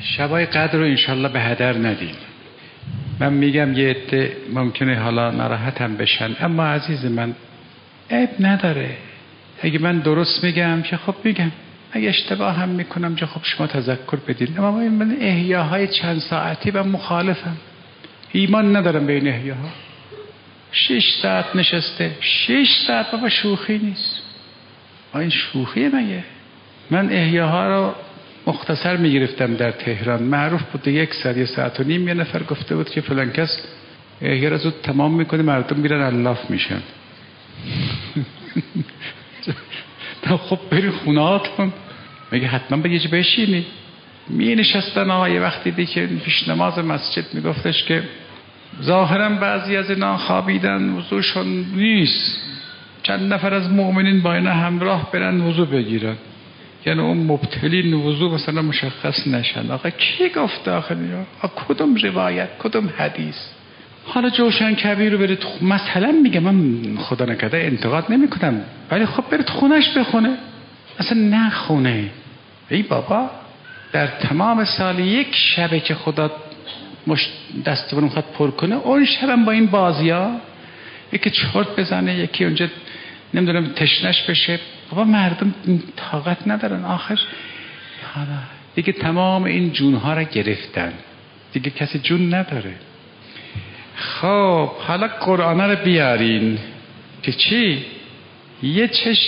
شبای قدر رو انشالله به هدر ندیم. من میگم یه عده ممکنه حالا ناراحتم بشن، اما عزیز من عیب نداره. اگه من درست میگم که خب میگم، اگه اشتباه هم میکنم که خب شما تذکر بدین. اما من احیاهای چند ساعتی من مخالفم، ایمان ندارم به این احیاها. 6 ساعت نشسته، 6 ساعت بابا شوخی نیست. این شوخیه مگه؟ من احیاها رو مختصر میگرفتم در تهران، معروف بود 1 ساعت 1 ساعت و نیم. یه نفر گفته بود که فلان کس احیا رو زود تمام میکنه، مردم میرن الاف میشن. خب بری خونهاتون، مگه حتما بگیج بشینی؟ می نشستن آقا. یه وقتی دیدی که پیش نماز مسجد میگفتش که ظاهرا بعضی از اینا خوابیدن، وضوشون نیست، چند نفر از مؤمنین با اینا همراه برن وضو بگیرن، یعنی اون مبتلین وضو مثلا مشخص نشن. آقا کی گفته آخه؟ کدوم روایت، کدوم حدیث؟ حالا جوشن کبیر رو برید مثلا میگم، من خدا نکرده انتقاد نمی کنم، ولی خب برید خونش بخونه، اصلا نخونه. ای بابا در تمام سال 1 شبه که خدا دستمون میخواد پر کنه، اون شبم با این بازیا یکی چرت بزنه، یکی اونجا نمیدونم تشنش بشه. بابا مردم طاقت ندارن آخر. حالا دیگه تمام این جونها را گرفتن، دیگه کسی جون نداره. خب حالا قرآن رو بیارین که چی؟ یه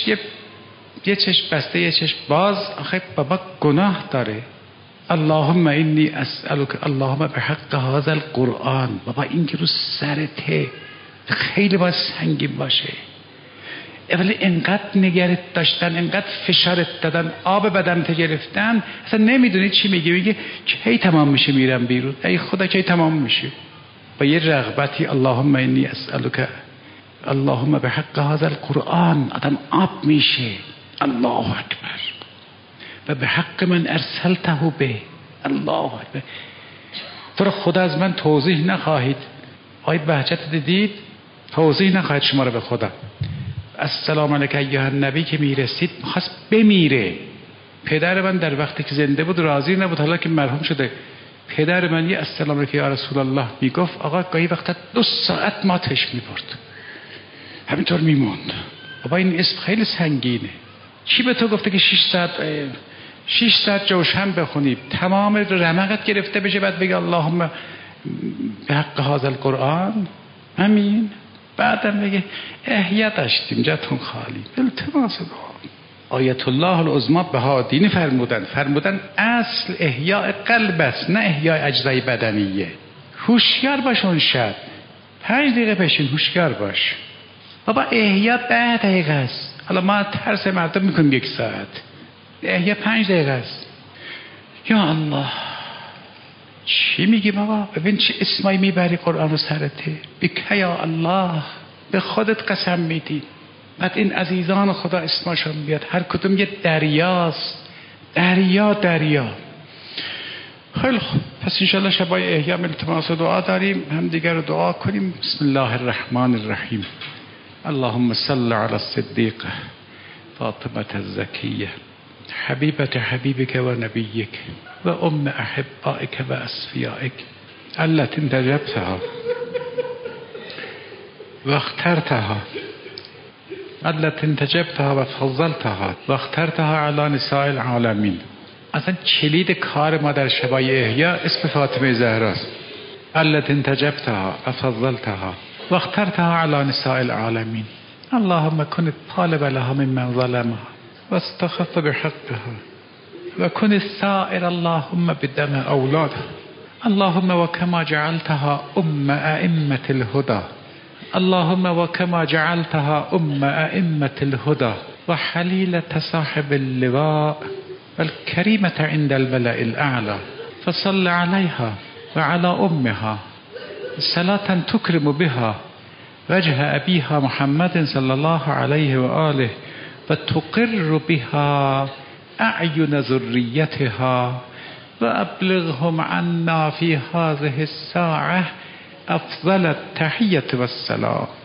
چشم بسته یه چشم باز. آخه بابا گناه داره. اللهم انی اسألک اللهم بحق هذا القرآن. بابا این که رو سرته خیلی باید سنگین باشه، ولی انقدر نگرت داشتن، انقدر فشارت دادن، آب بدنت گرفتن، اصلا نمیدونی چی میگه کی تمام میشه میرم بیرون. ای خدا کی تمام میشه؟ با یه رغبتی اللهم انی اسألک اللهم بحق هذا القرآن آدم آب میشه. الله اکبر. و به حق من ارسلته به. الله اکبر. تو رو خدا از من توضیح نخواهید. آیه بهجت دیدید؟ توضیح نخواهید شما رو به خدا. السلام علیک ایها النبی که میرسید میخواست بمیره. پدر من در وقتی که زنده بود راضی نبود، حالا که مرحوم شده پدر من یه السلام علیک یا رسول الله میگفت، آقا گاهی وقتا 2 ساعت ماتش میبرد، همینطور میموند. بابا این اسم خیلی سنگینه. کی به تو گفته که 6 ساعت جوشن بخونی تمام رمقت گرفته بشه بعد بگی اللهم به حق هذا القرآن؟ همین. بعدم بگه احیا داشتیم جاتون خالی. التماس آیت الله العظمی بهادینی فرمودن اصل احیاء قلب است، نه احیاء اجزای بدنیه. هوشیار باش اون شب 5 دقیقه پیشین هوشیار باش. بابا احیا 10 دقیقه است. حالا ما ترس مردم میکنیم 1 ساعت. احیا 5 دقیقه است. یا الله چی میگی بابا؟ ببین چه اسمایی میبری قرآن رو سرته. بکه یا الله، به خودت قسم میدی. بعد این عزیزان خدا اسمشون بیاد، هر کدوم یه دریاست. دریا. خیلی خوب، پس انشالله شبای احیا التماس و دعا داریم، هم دیگر رو دعا کنیم. بسم الله الرحمن الرحیم. اللهم صل علی الصدیقه فاطمه الزکیه حبیبت حبیبک و نبیک و ام احبائک و اصفیائک التي انتجبتها و اخترتها و فضلتها و اخترتها علی نساء العالمین. اصلا کلید کار ما در شبای احیا اسم فاطمه زهراست. التي انتجبتها و فضلتها و اخترتها علی نساء العالمین. اللهم كن الطالب لها ممن ظلمها واستخف بحقها وكن السائر اللهم بدم أولادها. اللهم وكما جعلتها أئمة الهدى. اللهم وكما جعلتها أئمة الهدى وحليلة صاحب اللواء والكريمة عند الملأ الأعلى، فصل عليها وعلى أمها صلاة تكرم بها وجه أبيها محمد صلى الله عليه وآله وتقر بها أعين ذريتها وأبلغهم عنا في هذه الساعة أفضل التحية والسلام.